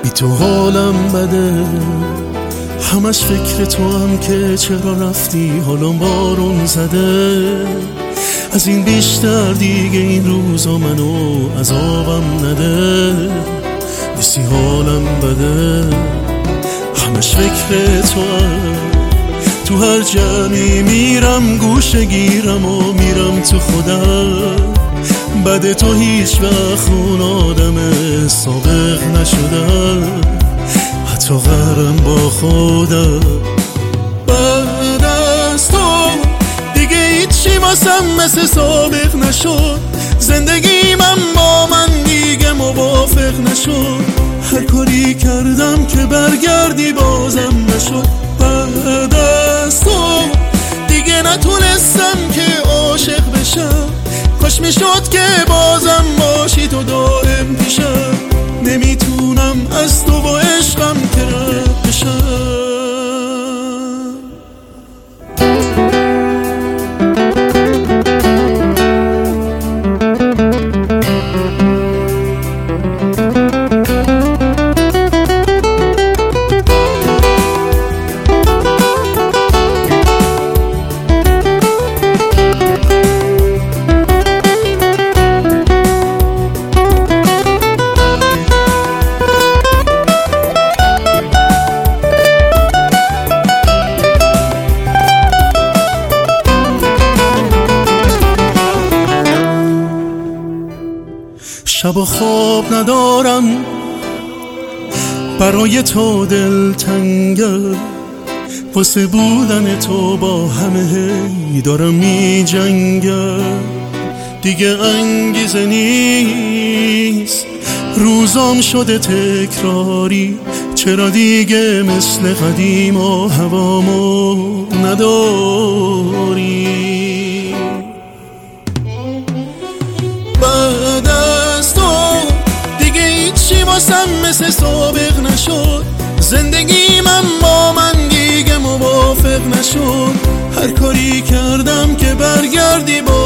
بی تو حالم بده، همش فکر تو هم که چرا رفتی، حالا بارون زده. از این بیشتر دیگه این روزا منو عذابم نده. نیستی حالم بده، همش فکر تو هم. تو هر جمعی میرم گوشه گیرم و میرم تو خودم. بعد تو هیچ وقت اون آدم سابق نشدم، حتی غرم با خودم. بعد از تو دیگه هیچی واسم مثل سابق نشد. زندگی من با من دیگه موافق نشد. هر کاری کردم که برگردی بازم نشد. بعد از تو دیگه نتونستم که عاشق بشم. کاش میشد که بازم باشی تو دائم پیشم. نمیتونم از تو با عشقم که رد بشم. شب و خواب ندارم، برای تو دل تنگم. واسه بودن تو با همه هی دارم می جنگم. دیگه انگیزه نیست، روزام شده تکراری. چرا دیگه مثل قدیم و هوامو نداری؟ بعد از تو دیگه هیچی واسم مثل سابق نشد. زندگی من با من دیگه موافق نشد. هر کاری کردم که برگردی با